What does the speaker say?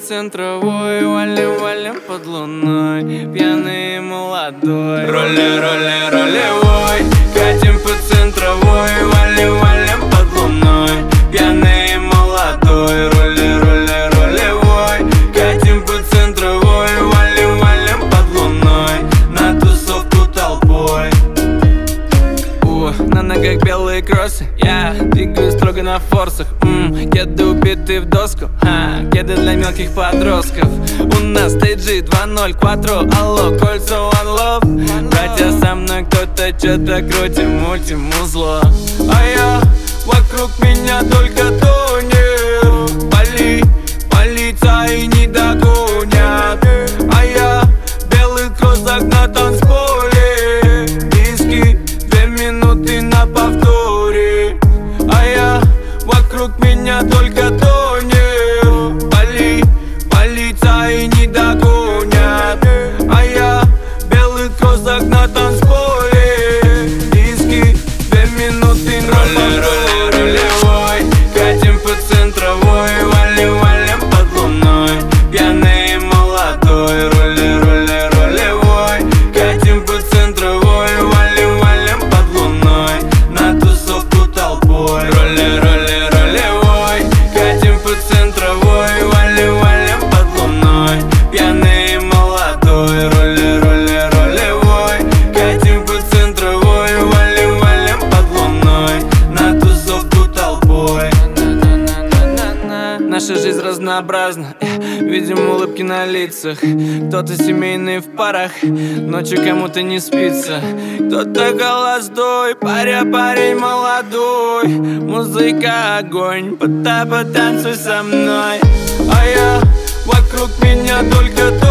центровой, валим под луной, пьяный и молодой. Ролевой, катим по центровой, валим под луной, пьяный и молодой. Ролевой, катим по центровой, валим под луной, на тусовку толпой. На ногах белые кроссы, я двигаю строго на форсах. Кеды убиты в доску, кеды для мелких подростков. У нас стейджи 2-0, кватро, алло, кольца, one love. Братья, со мной кто-то что-то крутим, мультим узло. А я, вокруг меня только тонет. Полиция не догонят. А я, белый кроссах на танцполе. Диски, 2 минуты на повторе. А я, вокруг меня только тонет. Полиция не догонят. А я, белый кроссах на танцполе. Диски, 2 минуты на повторе. Ролевой, катим по центровой, валим под луной, пьяный и молодой. Ролевой, катим по центровой, валим под луной, на тусовку толпой. Ролевой, катим по центровой, валим под луной, пьяный и молодой. Ролевой, катим по центровой, валим под луной, на тусовку толпой. Наша жизнь разнообразна, видим улыбки на лицах. Кто-то семейный в парах, ночью кому-то не спится. Кто-то холостой, парень молодой. Музыка огонь, потанцуй со мной. А я, вокруг меня только